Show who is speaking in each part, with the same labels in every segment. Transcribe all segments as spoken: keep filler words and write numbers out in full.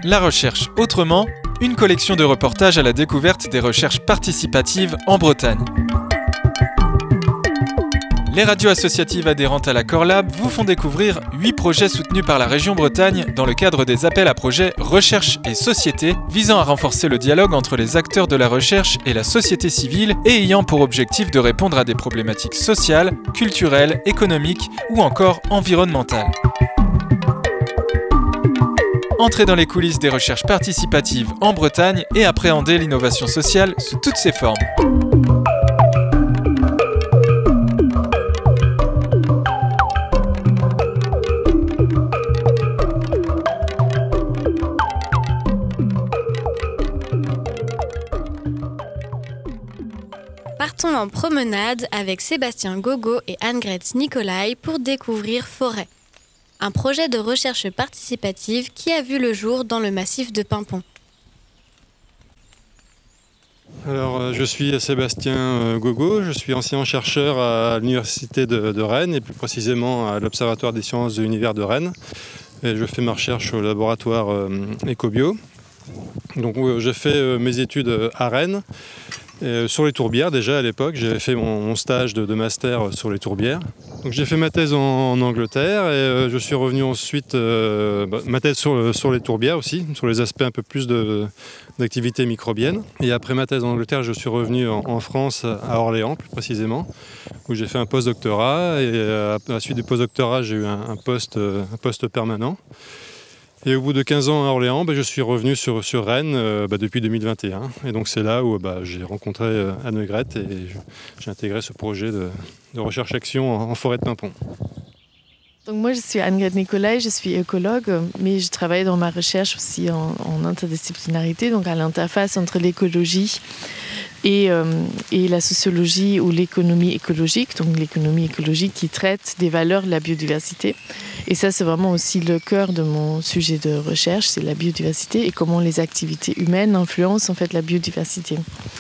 Speaker 1: La recherche autrement, une collection de reportages à la découverte des recherches participatives en Bretagne. Les radios associatives adhérentes à la Corlab vous font découvrir huit projets soutenus par la région Bretagne dans le cadre des appels à projets Recherche et Société, visant à renforcer le dialogue entre les acteurs de la recherche et la société civile et ayant pour objectif de répondre à des problématiques sociales, culturelles, économiques ou encore environnementales. Entrez dans les coulisses des recherches participatives en Bretagne et appréhendez l'innovation sociale sous toutes ses formes.
Speaker 2: Partons en promenade avec Sébastien Gogo et Anne-Grete Nicolai pour découvrir Forêt, un projet de recherche participative qui a vu le jour dans le massif de Pimpon.
Speaker 3: Alors, je suis Sébastien Gogo, je suis enseignant-chercheur à l'Université de, de Rennes et plus précisément à l'Observatoire des sciences de l'univers de Rennes. Et je fais ma recherche au laboratoire euh, Ecobio. Donc, euh, j'ai fait euh, mes études à Rennes. Euh, sur les tourbières déjà à l'époque, j'avais fait mon, mon stage de, de master sur les tourbières. Donc j'ai fait ma thèse en, en Angleterre et euh, je suis revenu ensuite, euh, bah, ma thèse sur, sur les tourbières aussi, sur les aspects un peu plus de, d'activité microbienne. Et après ma thèse en Angleterre, je suis revenu en, en France, à Orléans plus précisément, où j'ai fait un post-doctorat et euh, à la suite du post-doctorat, j'ai eu un, un, poste, un poste permanent. Et au bout de quinze ans à Orléans, bah, je suis revenu sur, sur Rennes euh, bah, depuis deux mille vingt et un. Et donc c'est là où bah, j'ai rencontré euh, Anne-Grete et je, j'ai intégré ce projet de, de recherche-action en, en forêt de Pimpon.
Speaker 4: Donc moi je suis Anne-Grete Nicolai, je suis écologue, mais je travaille dans ma recherche aussi en, en interdisciplinarité, donc à l'interface entre l'écologie et, euh, et la sociologie ou l'économie écologique, donc l'économie écologique qui traite des valeurs de la biodiversité. Et ça, c'est vraiment aussi le cœur de mon sujet de recherche, c'est la biodiversité et comment les activités humaines influencent en fait la biodiversité.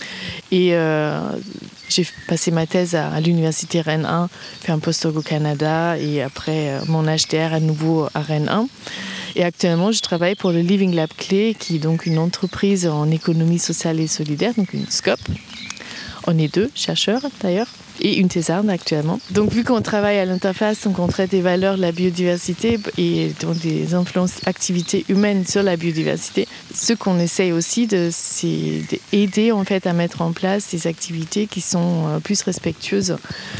Speaker 4: Et euh, j'ai passé ma thèse à, à l'université Rennes un, fait un postdoc au Canada et après euh, mon H D R à nouveau à Rennes un. Et actuellement, je travaille pour le Living Lab Clé, qui est donc une entreprise en économie sociale et solidaire, donc une SCOP. On est deux chercheurs d'ailleurs, et une thésarde actuellement. Donc vu qu'on travaille à l'interface, donc on traite des valeurs de la biodiversité et donc des influences activités humaines sur la biodiversité, ce qu'on essaye aussi de, c'est d'aider en fait à mettre en place des activités qui sont plus respectueuses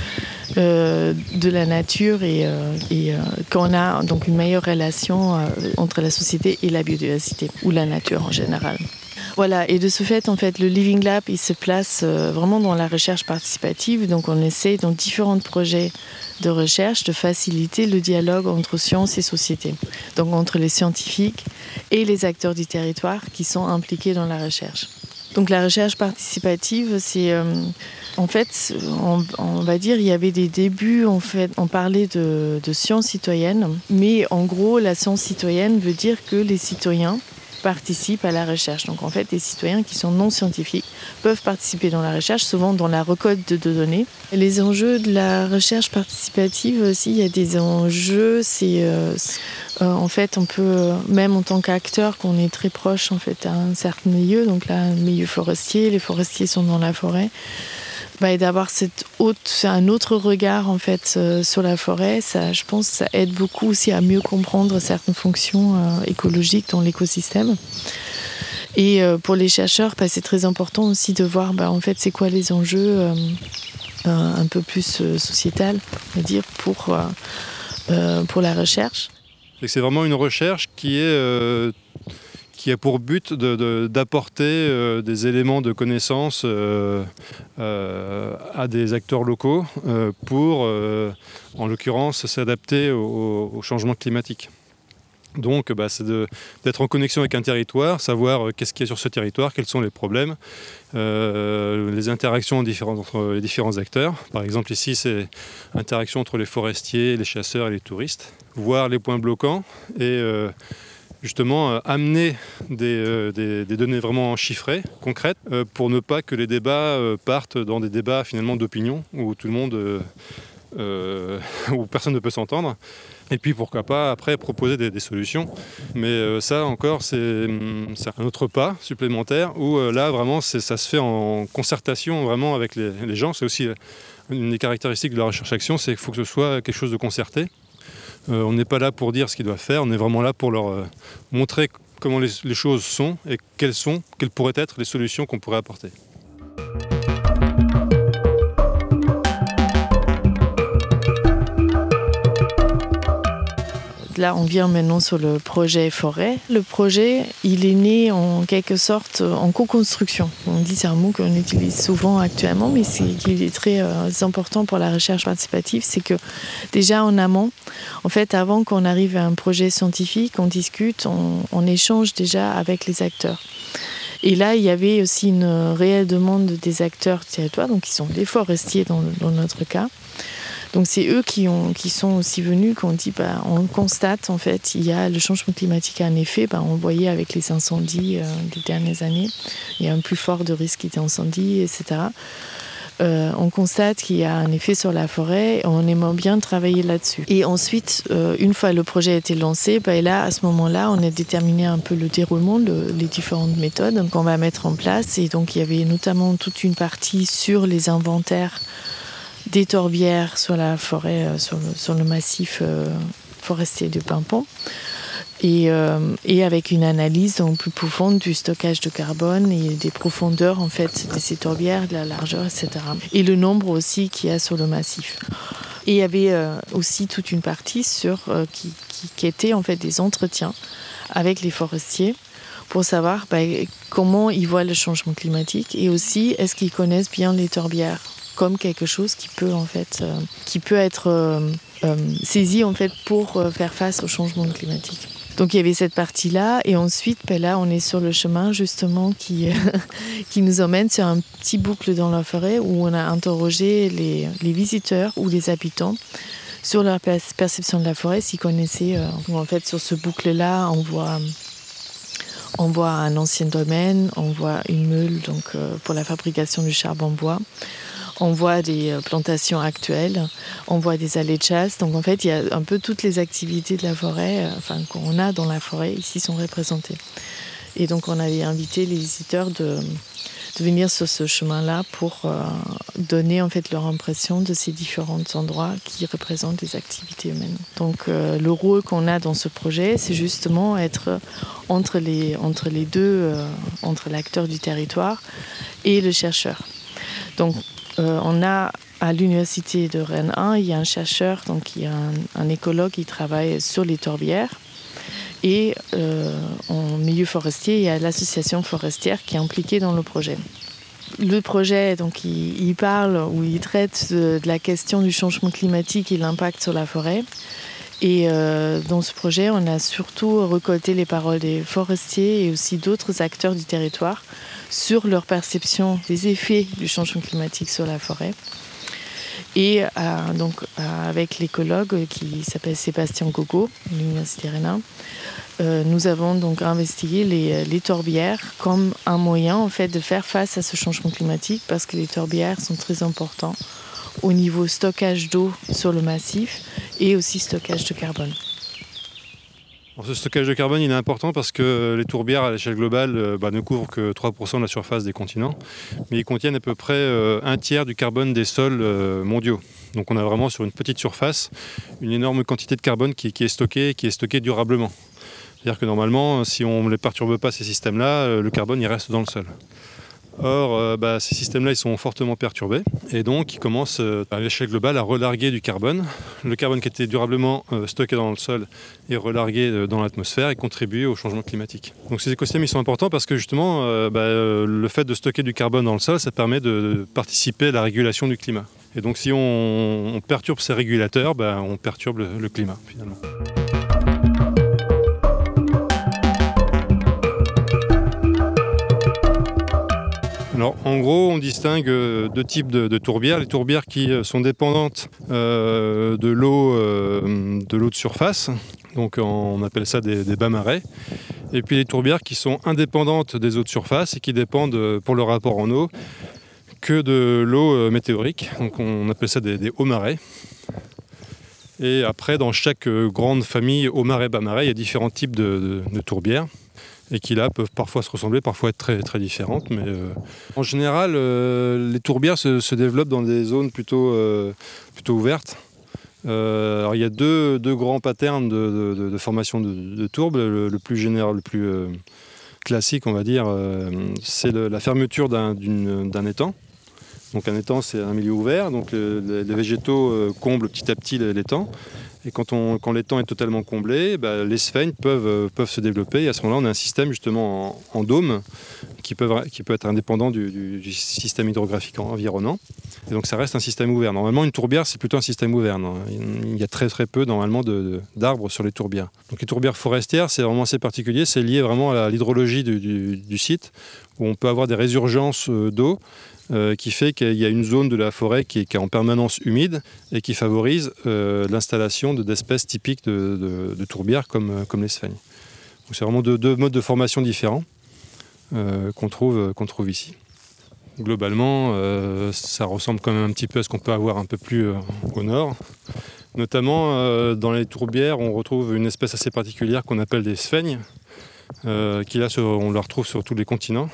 Speaker 4: Euh, de la nature et, euh, et euh, qu'on a donc une meilleure relation euh, entre la société et la biodiversité ou la nature en général. Voilà, et de ce fait, en fait, le Living Lab, il se place euh, vraiment dans la recherche participative. Donc, on essaie dans différents projets de recherche de faciliter le dialogue entre sciences et société. Donc, entre les scientifiques et les acteurs du territoire qui sont impliqués dans la recherche. Donc, la recherche participative, c'est... Euh, En fait, on, on va dire, il y avait des débuts, en fait, on parlait de, de science citoyenne, mais en gros, la science citoyenne veut dire que les citoyens participent à la recherche. Donc en fait, les citoyens qui sont non scientifiques peuvent participer dans la recherche, souvent dans la recueil de données. Et les enjeux de la recherche participative aussi, il y a des enjeux, c'est euh, euh, en fait, on peut, même en tant qu'acteur, qu'on est très proche en fait, à un certain milieu, donc là, un milieu forestier, les forestiers sont dans la forêt. Bah, et d'avoir cette autre, un autre regard en fait euh, sur la forêt, ça, je pense, ça aide beaucoup aussi à mieux comprendre certaines fonctions euh, écologiques dans l'écosystème. Et euh, pour les chercheurs, bah, c'est très important aussi de voir, bah, en fait, c'est quoi les enjeux euh, euh, un peu plus euh, sociétal, on va dire, pour euh, euh, pour la recherche.
Speaker 3: C'est vraiment une recherche qui est euh... qui a pour but de, de, d'apporter euh, des éléments de connaissance euh, euh, à des acteurs locaux euh, pour, euh, en l'occurrence, s'adapter au, au changement climatique. Donc, bah, c'est de, d'être en connexion avec un territoire, savoir euh, qu'est-ce qu'il y a sur ce territoire, quels sont les problèmes, euh, les interactions différentes, entre les différents acteurs. Par exemple, ici, c'est l'interaction entre les forestiers, les chasseurs et les touristes. Voir les points bloquants et... Euh, justement euh, amener des, euh, des, des données vraiment chiffrées, concrètes, euh, pour ne pas que les débats euh, partent dans des débats finalement d'opinion, où tout le monde euh, euh, où personne ne peut s'entendre. Et puis pourquoi pas après proposer des, des solutions. Mais euh, ça encore c'est, c'est un autre pas supplémentaire où euh, là vraiment c'est, ça se fait en concertation vraiment avec les, les gens. C'est aussi une des caractéristiques de la recherche-action, c'est qu'il faut que ce soit quelque chose de concerté. Euh, on n'est pas là pour dire ce qu'ils doivent faire, on est vraiment là pour leur euh, montrer comment les, les choses sont et quelles sont, quelles pourraient être les solutions qu'on pourrait apporter.
Speaker 4: Là, on vient maintenant sur le projet forêt. Le projet, il est né en quelque sorte en co-construction. On dit c'est un mot qu'on utilise souvent actuellement, mais c'est, qui est très euh, important pour la recherche participative. C'est que déjà en amont, en fait, avant qu'on arrive à un projet scientifique, on discute, on, on échange déjà avec les acteurs. Et là, il y avait aussi une réelle demande des acteurs du territoire, donc qui sont les forestiers dans, dans notre cas. Donc c'est eux qui, ont, qui sont aussi venus, qui ont dit, bah, on constate en fait, il y a le changement climatique a un effet, bah, on voyait avec les incendies euh, des dernières années, il y a un plus fort de risque d'incendie, et cetera. Euh, on constate qu'il y a un effet sur la forêt, on aimerait bien travailler là-dessus. Et ensuite, euh, une fois le projet a été lancé, bah, là, à ce moment-là, on a déterminé un peu le déroulement, le, les différentes méthodes qu'on va mettre en place. Et donc il y avait notamment toute une partie sur les inventaires des tourbières sur la forêt, euh, sur, le, sur le massif euh, forestier de Pimpon, et, euh, et avec une analyse donc plus profonde du stockage de carbone et des profondeurs en fait de ces tourbières, de la largeur, et cetera. Et le nombre aussi qu'il y a sur le massif. Et il y avait euh, aussi toute une partie sur, euh, qui, qui, qui était en fait des entretiens avec les forestiers pour savoir bah, comment ils voient le changement climatique et aussi est-ce qu'ils connaissent bien les tourbières comme quelque chose qui peut en fait, euh, qui peut être euh, euh, saisi en fait pour euh, faire face au changement climatique. Donc il y avait cette partie-là et ensuite ben là on est sur le chemin justement qui, qui nous emmène sur un petit boucle dans la forêt où on a interrogé les, les visiteurs ou les habitants sur leur perception de la forêt, s'ils connaissaient. Euh, en fait sur ce boucle-là on voit, on voit un ancien domaine, on voit une meule donc, euh, pour la fabrication du charbon bois. On voit des plantations actuelles, on voit des allées de chasse. Donc en fait, il y a un peu toutes les activités de la forêt, enfin qu'on a dans la forêt, ici sont représentées. Et donc on avait invité les visiteurs de, de venir sur ce chemin-là pour euh, donner en fait leur impression de ces différents endroits qui représentent des activités humaines. Donc euh, le rôle qu'on a dans ce projet, c'est justement être entre les, entre les deux, euh, entre l'acteur du territoire et le chercheur. Donc Euh, on a à l'université de Rennes un, il y a un chercheur, donc il y a un, un écologue qui travaille sur les tourbières. Et euh, en milieu forestier, il y a l'association forestière qui est impliquée dans le projet. Le projet, donc, il, il parle ou il traite de, de la question du changement climatique et l'impact sur la forêt. Et euh, dans ce projet, on a surtout récolté les paroles des forestiers et aussi d'autres acteurs du territoire sur leur perception des effets du changement climatique sur la forêt. Et euh, donc, euh, avec l'écologue qui s'appelle Sébastien Gogo, de l'Université Rennes, euh, nous avons donc investigué les, les tourbières comme un moyen en fait, de faire face à ce changement climatique parce que les tourbières sont très importants au niveau stockage d'eau sur le massif et aussi stockage de carbone.
Speaker 3: Alors, ce stockage de carbone il est important parce que les tourbières à l'échelle globale bah, ne couvrent que trois pour cent de la surface des continents, mais ils contiennent à peu près euh, un tiers du carbone des sols euh, mondiaux. Donc on a vraiment sur une petite surface une énorme quantité de carbone qui, qui est stockée qui est stockée durablement. C'est-à-dire que normalement, si on ne les perturbe pas ces systèmes-là, le carbone il reste dans le sol. Or, euh, bah, ces systèmes-là ils sont fortement perturbés et donc ils commencent euh, à l'échelle globale à relarguer du carbone. Le carbone qui était durablement euh, stocké dans le sol est relargué euh, dans l'atmosphère et contribue au changement climatique. Donc ces écosystèmes ils sont importants parce que justement euh, bah, euh, le fait de stocker du carbone dans le sol ça permet de, de participer à la régulation du climat. Et donc si on, on perturbe ces régulateurs, bah, on perturbe le, le climat finalement. Alors, en gros, on distingue deux types de, de tourbières. Les tourbières qui sont dépendantes euh, de l'eau euh, de l'eau de surface, donc on appelle ça des, des bas-marais. Et puis les tourbières qui sont indépendantes des eaux de surface et qui dépendent, pour le rapport en eau, que de l'eau météorique. Donc on appelle ça des, des hauts marais. Et après, dans chaque grande famille, haut marais, bas marais, il y a différents types de, de, de tourbières. Et qui là peuvent parfois se ressembler, parfois être très, très différentes. Mais euh, en général, euh, les tourbières se, se développent dans des zones plutôt, euh, plutôt ouvertes. Euh, alors il y a deux, deux grands patterns de, de, de formation de, de tourbes. Le, le plus général, le plus euh, classique, on va dire, euh, c'est le, la fermeture d'un, d'une, d'un étang. Donc un étang, c'est un milieu ouvert. Donc euh, les, les végétaux euh, comblent petit à petit l'étang. Et quand, on, quand l'étang est totalement comblé, bah, les sphènes peuvent, euh, peuvent se développer. Et à ce moment-là, on a un système justement en, en dôme qui peut, qui peut être indépendant du, du, du système hydrographique environnant. Et donc ça reste un système ouvert. Normalement, une tourbière, c'est plutôt un système ouvert. Non, il y a très très peu normalement de, de, d'arbres sur les tourbières. Donc les tourbières forestières, c'est vraiment assez particulier. C'est lié vraiment à l'hydrologie du, du, du site, où on peut avoir des résurgences d'eau. Euh, qui fait qu'il y a une zone de la forêt qui est, qui est en permanence humide et qui favorise euh, l'installation de, d'espèces typiques de, de, de tourbières comme, comme les sphènes. Donc c'est vraiment deux, deux modes de formation différents euh, qu'on trouve, qu'on trouve ici. Globalement, euh, ça ressemble quand même un petit peu à ce qu'on peut avoir un peu plus euh, au nord. Notamment, euh, dans les tourbières, on retrouve une espèce assez particulière qu'on appelle des sphènes, euh, qui là, on la retrouve sur tous les continents,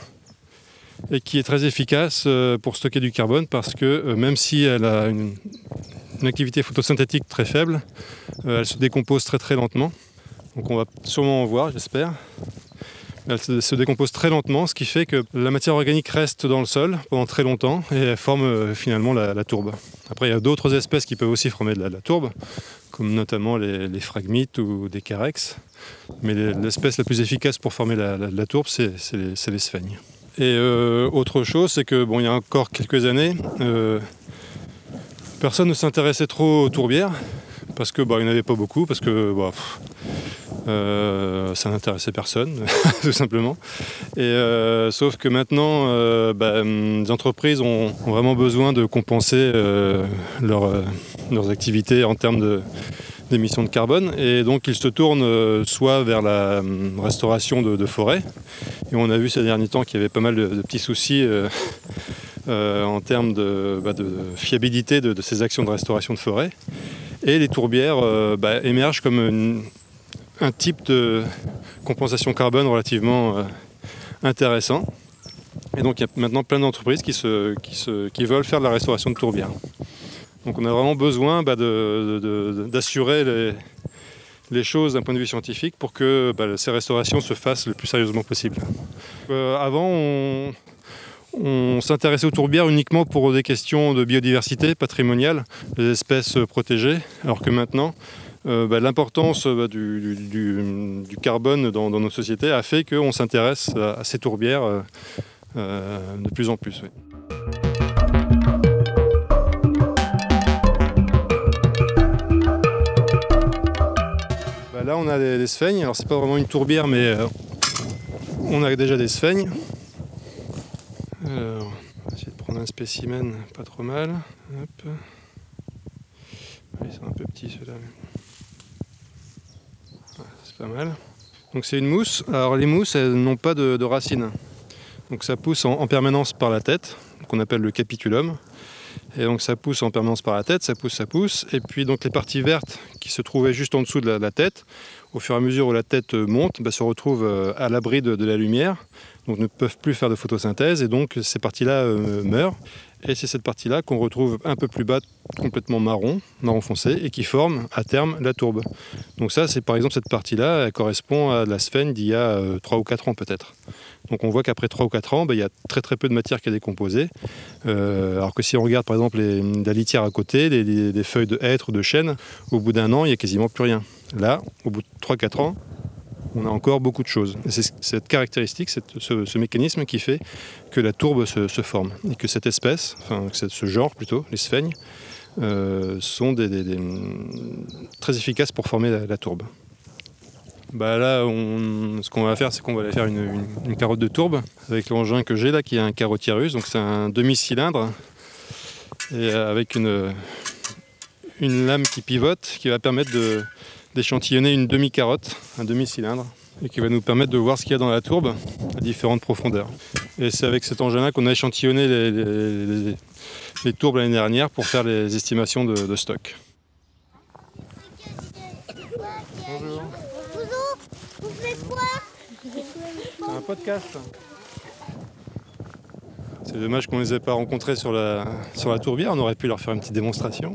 Speaker 3: et qui est très efficace pour stocker du carbone parce que même si elle a une, une activité photosynthétique très faible, elle se décompose très très lentement. Donc on va sûrement en voir, j'espère. Elle se, se décompose très lentement, ce qui fait que la matière organique reste dans le sol pendant très longtemps et elle forme euh, finalement la, la tourbe. Après, il y a d'autres espèces qui peuvent aussi former de la, la tourbe, comme notamment les, les phragmites ou des carex. Mais les, l'espèce la plus efficace pour former la, la, la tourbe, c'est, c'est, les, c'est les sphènes. Et euh, autre chose, c'est que bon, il y a encore quelques années, euh, personne ne s'intéressait trop aux tourbières parce que bah, il n'y en avait pas beaucoup, parce que bah, pff, euh, ça n'intéressait personne, tout simplement. Et euh, sauf que maintenant, euh, bah, les entreprises ont, ont vraiment besoin de compenser euh, leur, euh, leurs activités en termes de d'émissions de carbone, et donc ils se tournent euh, soit vers la euh, restauration de, de forêts, et on a vu ces derniers temps qu'il y avait pas mal de, de petits soucis euh, euh, en termes de, bah, de fiabilité de, de ces actions de restauration de forêt, et les tourbières euh, bah, émergent comme une, un type de compensation carbone relativement euh, intéressant, et donc il y a maintenant plein d'entreprises qui, se, qui, se, qui veulent faire de la restauration de tourbières. Donc on a vraiment besoin bah, de, de, de, d'assurer les, les choses d'un point de vue scientifique pour que bah, ces restaurations se fassent le plus sérieusement possible. Euh, avant, on, on s'intéressait aux tourbières uniquement pour des questions de biodiversité patrimoniale, des espèces protégées, alors que maintenant, euh, bah, l'importance bah, du, du, du carbone dans, dans nos sociétés a fait qu'on s'intéresse à, à ces tourbières euh, euh, de plus en plus. Oui. Là, on a des, des sphènes. Alors, c'est pas vraiment une tourbière, mais euh, on a déjà des sphènes. Alors, on va essayer de prendre un spécimen pas trop mal. Hop. Ils sont un peu petits ceux-là. Ouais, c'est pas mal. Donc, c'est une mousse. Alors, les mousses, elles n'ont pas de, de racines. Donc, ça pousse en, en permanence par la tête, qu'on appelle le capitulum. Et donc ça pousse en permanence par la tête, ça pousse, ça pousse. Et puis donc les parties vertes qui se trouvaient juste en dessous de la, la tête, au fur et à mesure où la tête monte, bah, se retrouvent à l'abri de, de la lumière, donc ne peuvent plus faire de photosynthèse, et donc ces parties-là euh, meurent. Et c'est cette partie-là qu'on retrouve un peu plus bas, complètement marron, marron foncé, et qui forme à terme la tourbe. Donc ça, c'est par exemple cette partie-là, elle correspond à la sphène d'il y a euh, trois ou quatre ans peut-être. Donc on voit qu'après trois ou quatre ans, bah, il y a très très peu de matière qui est décomposée. Euh, alors que si on regarde par exemple les, la litière à côté, les, les, les feuilles de hêtre ou de chêne, au bout d'un an, il n'y a quasiment plus rien. Là, au bout de trois quatre ans, on a encore beaucoup de choses. Et c'est cette caractéristique, cette, ce, ce mécanisme qui fait que la tourbe se, se forme. Et que cette espèce, enfin ce genre plutôt, les sphènes, euh, sont des, des, des, très efficaces pour former la, la tourbe. Bah là, on, ce qu'on va faire, c'est qu'on va aller faire une, une, une carotte de tourbe avec l'engin que j'ai là, qui est un carotierus. Donc c'est un demi-cylindre et avec une, une lame qui pivote, qui va permettre de d'échantillonner une demi-carotte, un demi-cylindre, et qui va nous permettre de voir ce qu'il y a dans la tourbe à différentes profondeurs. Et c'est avec cet engin-là qu'on a échantillonné les, les, les, les tourbes l'année dernière pour faire les estimations de, de stock. Bonjour.
Speaker 5: Bonjour, vous faites quoi?
Speaker 3: C'est un podcast. C'est dommage qu'on ne les ait pas rencontrés sur la, sur la tourbière, on aurait pu leur faire une petite démonstration.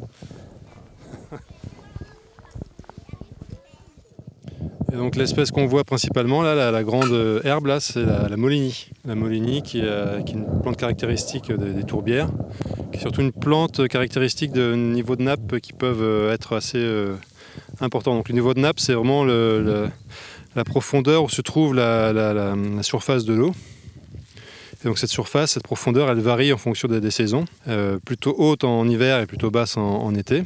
Speaker 3: Et donc l'espèce qu'on voit principalement, là, la, la grande herbe, là, c'est la, la Moligny. La Moligny qui, euh, qui est une plante caractéristique des, des tourbières, qui est surtout une plante caractéristique de niveaux de nappe qui peuvent être assez euh, importants. Donc le niveau de nappe, c'est vraiment le, le, la profondeur où se trouve la, la, la, la surface de l'eau. Et donc cette surface, cette profondeur, elle varie en fonction des, des saisons, euh, plutôt haute en hiver et plutôt basse en, en été.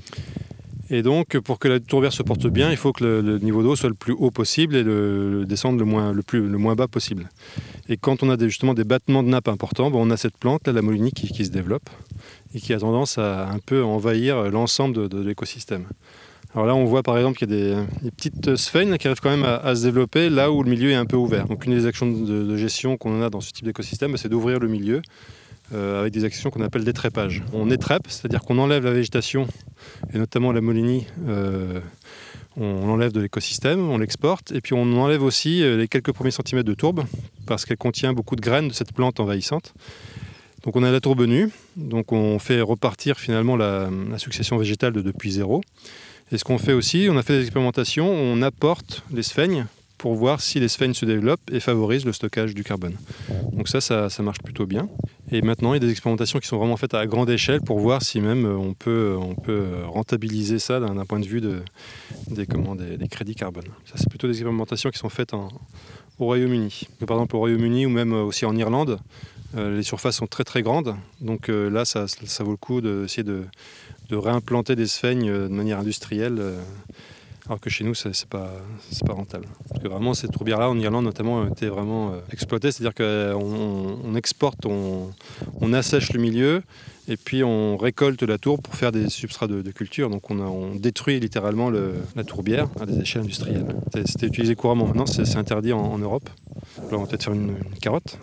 Speaker 3: Et donc, pour que la tourbière se porte bien, il faut que le, le niveau d'eau soit le plus haut possible et le, le descendre le moins, le, plus, le moins bas possible. Et quand on a des, justement des battements de nappe importants, bon, on a cette plante, là, la Moligny, qui, qui se développe et qui a tendance à un peu envahir l'ensemble de, de l'écosystème. Alors là, on voit par exemple qu'il y a des, des petites sphènes qui arrivent quand même à, à se développer là où le milieu est un peu ouvert. Donc une des actions de, de gestion qu'on a dans ce type d'écosystème, c'est d'ouvrir le milieu euh, avec des actions qu'on appelle d'étrépage. On étrèpe, c'est-à-dire qu'on enlève la végétation, et notamment la Moligny, euh, on l'enlève de l'écosystème, on l'exporte, et puis on enlève aussi les quelques premiers centimètres de tourbe, parce qu'elle contient beaucoup de graines de cette plante envahissante. Donc on a la tourbe nue, donc on fait repartir finalement la, la succession végétale de depuis zéro. Et ce qu'on fait aussi, on a fait des expérimentations, on apporte les sphènes pour voir si les sphènes se développent et favorisent le stockage du carbone. Donc ça, ça, ça marche plutôt bien. Et maintenant, il y a des expérimentations qui sont vraiment faites à grande échelle pour voir si même on peut, on peut rentabiliser ça d'un point de vue de, des, comment, des, des crédits carbone. Ça, c'est plutôt des expérimentations qui sont faites en, au Royaume-Uni. Par exemple, au Royaume-Uni ou même aussi en Irlande, euh, les surfaces sont très très grandes. Donc euh, là, ça, ça vaut le coup d'essayer de, de réimplanter des sphènes de manière industrielle. Euh, alors que chez nous, c'est pas, c'est pas rentable. Parce que vraiment, ces tourbières-là, en Irlande notamment, ont été vraiment euh, exploitées. C'est-à-dire qu'on on exporte, on, on assèche le milieu, et puis on récolte la tourbe pour faire des substrats de, de culture. Donc on, a, on détruit littéralement le, la tourbière à des échelles industrielles. C'était utilisé couramment. Maintenant, c'est interdit en, en Europe. Là, on va peut-être faire une, une carotte.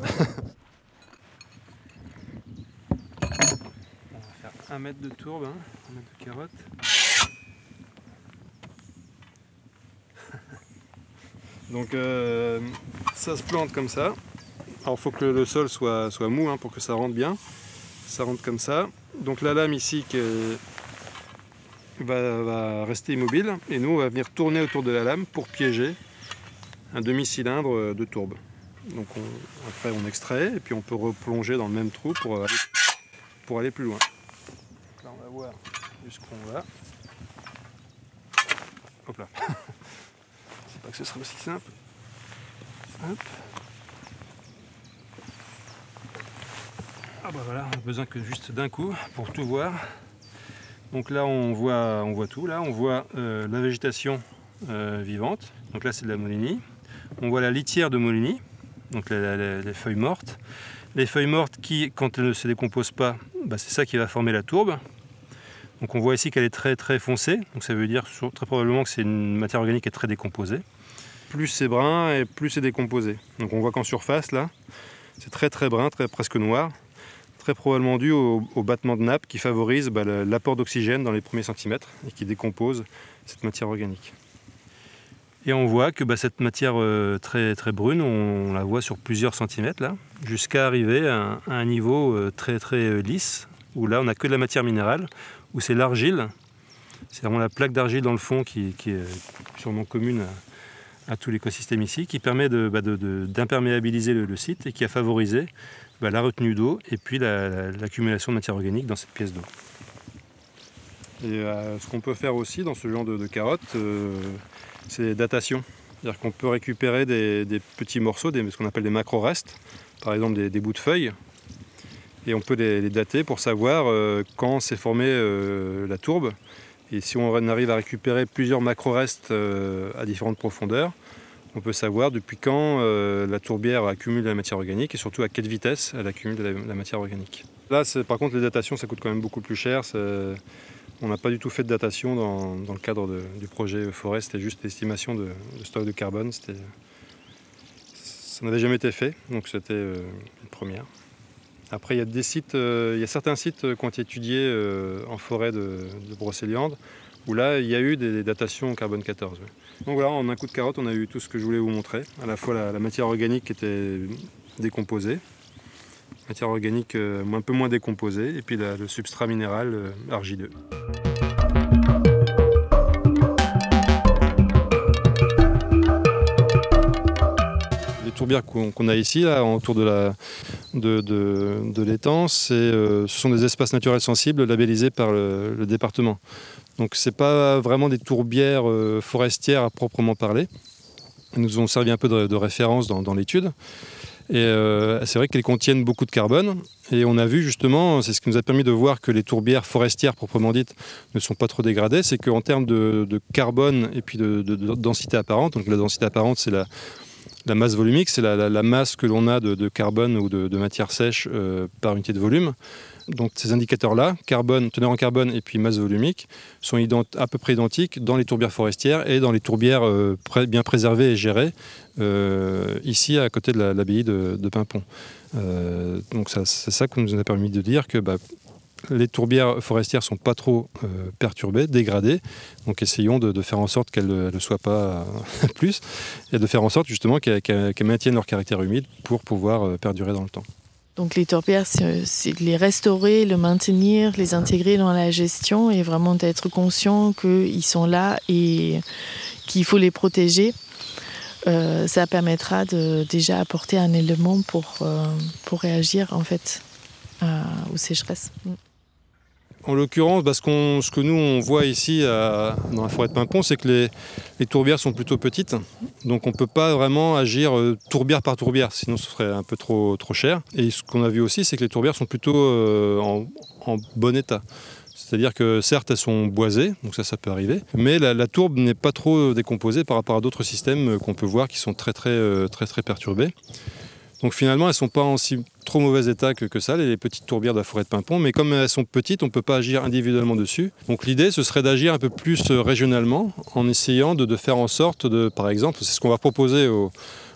Speaker 3: On va faire un mètre de tourbe, hein, un mètre de carotte. Donc euh, ça se plante comme ça. Alors il faut que le sol soit, soit mou hein, pour que ça rentre bien. Ça rentre comme ça. Donc la lame ici qui va, va rester immobile. Et nous on va venir tourner autour de la lame pour piéger un demi-cylindre de tourbe. Donc on, après on extrait et puis on peut replonger dans le même trou pour aller, pour aller plus loin. Là on va voir jusqu'où on va. Hop là. Pas que ce sera aussi simple. Hop. Ah bah voilà, on a besoin que juste d'un coup pour tout voir. Donc là on voit, on voit tout. Là on voit euh, la végétation euh, vivante. Donc là c'est de la Moligny. On voit la litière de Moligny, donc la, la, les feuilles mortes. Les feuilles mortes qui, quand elles ne se décomposent pas, bah, c'est ça qui va former la tourbe. Donc on voit ici qu'elle est très très foncée. Donc ça veut dire très probablement que c'est une matière organique qui est très décomposée. Plus c'est brun et plus c'est décomposé. Donc on voit qu'en surface là, c'est très très brun, très, presque noir, très probablement dû au, au battement de nappe qui favorise bah, l'apport d'oxygène dans les premiers centimètres et qui décompose cette matière organique. Et on voit que bah, cette matière euh, très très brune, on, on la voit sur plusieurs centimètres là, jusqu'à arriver à, à un niveau euh, très très euh, lisse, où là on n'a que de la matière minérale, où c'est l'argile, c'est vraiment la plaque d'argile dans le fond qui, qui est sûrement commune à, à tout l'écosystème ici, qui permet de, bah de, de, d'imperméabiliser le, le site et qui a favorisé bah, la retenue d'eau et puis l'accumulation la, la, de matière organique dans cette pièce d'eau. Et euh, ce qu'on peut faire aussi dans ce genre de, de carottes, euh, c'est des datations. C'est-à-dire qu'on peut récupérer des, des petits morceaux, des, ce qu'on appelle des macro-restes, par exemple des, des bouts de feuilles, et on peut les, les dater pour savoir euh, quand s'est formée euh, la tourbe. Et si on arrive à récupérer plusieurs macro-restes euh, à différentes profondeurs, on peut savoir depuis quand euh, la tourbière accumule de la matière organique et surtout à quelle vitesse elle accumule de la, de la matière organique. Là, par contre, les datations, ça coûte quand même beaucoup plus cher. On n'a pas du tout fait de datation dans, dans le cadre de, du projet forêt, c'était juste l'estimation de, de stock de carbone. Ça n'avait jamais été fait, donc c'était euh, une première. Après, il y a des sites, euh, il y a certains sites qui ont été étudiés euh, en forêt de, de Brocéliande, où là il y a eu des datations au carbone quatorze. Ouais. Donc voilà, en un coup de carotte, on a eu tout ce que je voulais vous montrer. À la fois la, la matière organique qui était décomposée, matière organique euh, un peu moins décomposée, et puis la, le substrat minéral euh, argileux. Les tourbières qu'on qu'on a ici, là, autour de la, de, de, de l'étang, c'est, euh, ce sont des espaces naturels sensibles labellisés par le, le département. Donc ce n'est pas vraiment des tourbières euh, forestières à proprement parler. Elles nous ont servi un peu de, de référence dans, dans l'étude. Et euh, c'est vrai qu'elles contiennent beaucoup de carbone. Et on a vu justement, c'est ce qui nous a permis de voir que les tourbières forestières proprement dites ne sont pas trop dégradées, c'est qu'en termes de, de carbone et puis de, de, de densité apparente, donc la densité apparente c'est la, la masse volumique, c'est la, la, la masse que l'on a de, de carbone ou de, de matière sèche euh, par unité de volume. Donc ces indicateurs-là, carbone, teneur en carbone et puis masse volumique, sont ident- à peu près identiques dans les tourbières forestières et dans les tourbières euh, pré- bien préservées et gérées, euh, ici à côté de la, l'abbaye de, de Paimpont. Euh, donc ça, c'est ça qui nous a permis de dire que bah, les tourbières forestières ne sont pas trop euh, perturbées, dégradées. Donc essayons de, de faire en sorte qu'elles ne le soient pas plus et de faire en sorte justement qu'elles, qu'elles, qu'elles maintiennent leur caractère humide pour pouvoir euh, perdurer dans le temps.
Speaker 4: Donc les tourbières, c'est, c'est les restaurer, le maintenir, les intégrer dans la gestion et vraiment d'être conscient qu'ils sont là et qu'il faut les protéger. Euh, ça permettra de déjà apporter un élément pour, euh, pour réagir en fait à, aux sécheresses.
Speaker 3: En l'occurrence, bah, ce, qu'on, ce que nous on voit ici à, dans la forêt de Paimpont, c'est que les, les tourbières sont plutôt petites. Donc on ne peut pas vraiment agir euh, tourbière par tourbière, sinon ce serait un peu trop, trop cher. Et ce qu'on a vu aussi, c'est que les tourbières sont plutôt euh, en, en bon état. C'est-à-dire que certes, elles sont boisées, donc ça, ça peut arriver, mais la, la tourbe n'est pas trop décomposée par rapport à d'autres systèmes qu'on peut voir qui sont très, très, très, très, très perturbés. Donc finalement, elles ne sont pas en si trop mauvais état que, que ça, les petites tourbières de la forêt de Paimpont, mais comme elles sont petites, on ne peut pas agir individuellement dessus. Donc l'idée, ce serait d'agir un peu plus régionalement, en essayant de, de faire en sorte de, par exemple, c'est ce qu'on va proposer aux,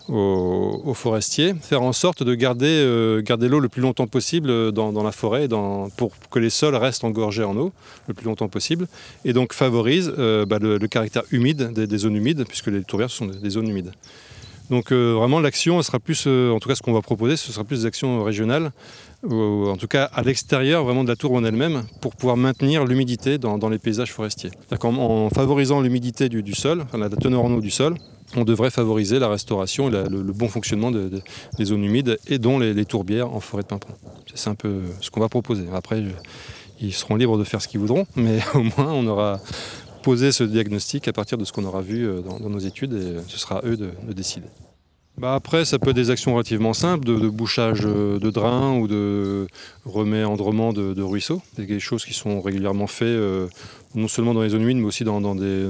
Speaker 3: aux, aux forestiers, faire en sorte de garder, euh, garder l'eau le plus longtemps possible dans, dans la forêt, dans, pour que les sols restent engorgés en eau le plus longtemps possible, et donc favorise euh, bah, le, le caractère humide des, des zones humides, puisque les tourbières sont des, des zones humides. Donc euh, vraiment l'action sera plus, euh, en tout cas ce qu'on va proposer, ce sera plus des actions régionales, ou en tout cas à l'extérieur vraiment de la tourbe en elle-même, pour pouvoir maintenir l'humidité dans, dans les paysages forestiers. C'est-à-dire qu'en en favorisant l'humidité du, du sol, enfin, la teneur en eau du sol, on devrait favoriser la restauration et la, le, le bon fonctionnement de, de, des zones humides et dont les, les tourbières en forêt de Paimpont. C'est un peu ce qu'on va proposer. Après, je, ils seront libres de faire ce qu'ils voudront, mais au moins on aura poser ce diagnostic à partir de ce qu'on aura vu dans, dans nos études et ce sera à eux de, de décider. Bah après, ça peut être des actions relativement simples, de, de bouchage de drains ou de reméandrement de, de ruisseaux. C'est des choses qui sont régulièrement faites, euh, non seulement dans les zones humides, mais aussi dans, dans, des,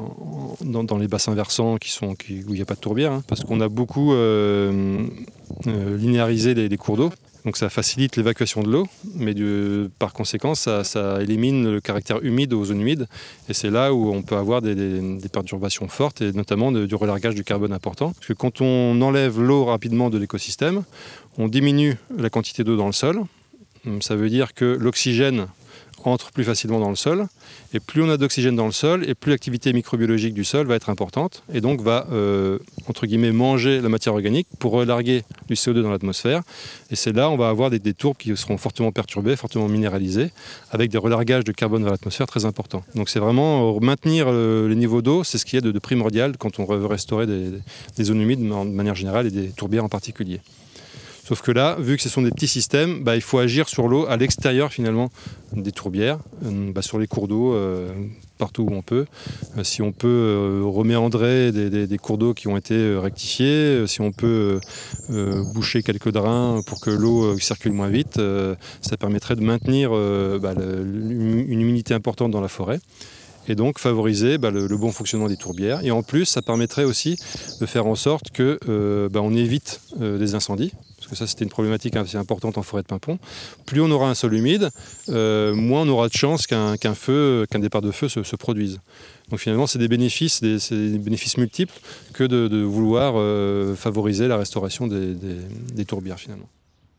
Speaker 3: dans, dans les bassins versants qui sont, qui, où il n'y a pas de tourbière, hein, parce qu'on a beaucoup euh, euh, linéarisé les, les cours d'eau. Donc ça facilite l'évacuation de l'eau, mais du, par conséquent, ça, ça élimine le caractère humide aux zones humides. Et c'est là où on peut avoir des, des, des perturbations fortes, et notamment de, du relargage du carbone important. Parce que quand on enlève l'eau rapidement de l'écosystème, on diminue la quantité d'eau dans le sol. Ça veut dire que l'oxygène entre plus facilement dans le sol, et plus on a d'oxygène dans le sol, et plus l'activité microbiologique du sol va être importante, et donc va, euh, entre guillemets, manger la matière organique pour relarguer du C O deux dans l'atmosphère. Et c'est là on va avoir des, des tourbes qui seront fortement perturbées, fortement minéralisées, avec des relargages de carbone vers l'atmosphère très importants. Donc c'est vraiment euh, maintenir euh, les niveaux d'eau, c'est ce qui est de, de primordial quand on veut restaurer des, des zones humides de manière générale, et des tourbières en particulier. Sauf que là, vu que ce sont des petits systèmes, bah, il faut agir sur l'eau à l'extérieur finalement des tourbières, euh, bah, sur les cours d'eau, euh, partout où on peut. Euh, si on peut euh, reméandrer des, des, des cours d'eau qui ont été euh, rectifiés, euh, si on peut euh, boucher quelques drains pour que l'eau euh, circule moins vite, euh, ça permettrait de maintenir euh, bah, le, une humidité importante dans la forêt. Et donc favoriser bah, le, le bon fonctionnement des tourbières. Et en plus, ça permettrait aussi de faire en sorte qu'on euh, bah, évite euh, des incendies. Parce que ça, c'était une problématique assez importante en forêt de Paimpont. Plus on aura un sol humide, euh, moins on aura de chances qu'un, qu'un feu, qu'un départ de feu se, se produise. Donc finalement, c'est des bénéfices, des, c'est des bénéfices multiples que de, de vouloir euh, favoriser la restauration des, des, des tourbières finalement.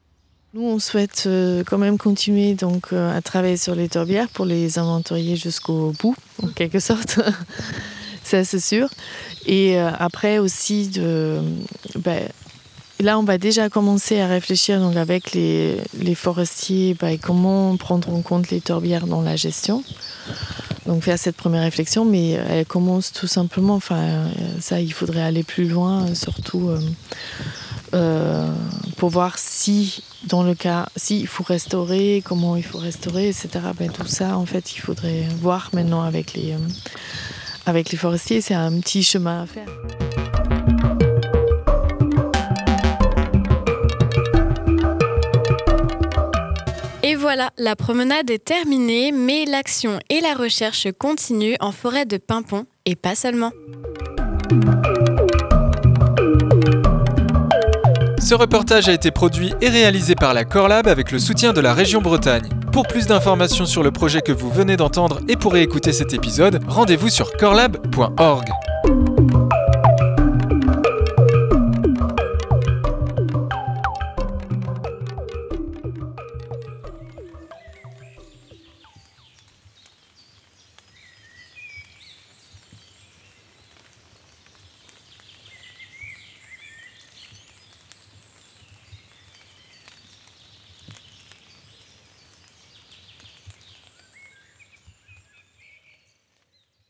Speaker 4: Nous, on souhaite euh, quand même continuer donc, euh, à travailler sur les tourbières pour les inventorier jusqu'au bout, en quelque sorte. Ça, c'est sûr. Et euh, après aussi, de, ben, là, on va déjà commencer à réfléchir donc, avec les, les forestiers ben, comment prendre en compte les tourbières dans la gestion. Donc faire cette première réflexion, mais elle commence tout simplement, enfin, ça, il faudrait aller plus loin, surtout... Euh, Euh, pour voir si, dans le cas, s'il faut restaurer, comment il faut restaurer, et cetera. Ben, tout ça, en fait, il faudrait voir maintenant avec les, euh, avec les forestiers. C'est un petit chemin à faire.
Speaker 2: Et voilà, la promenade est terminée, mais l'action et la recherche continuent en forêt de Paimpont, et pas seulement.
Speaker 1: Ce reportage a été produit et réalisé par la Corlab avec le soutien de la région Bretagne. Pour plus d'informations sur le projet que vous venez d'entendre et pour réécouter cet épisode, rendez-vous sur corlab point org.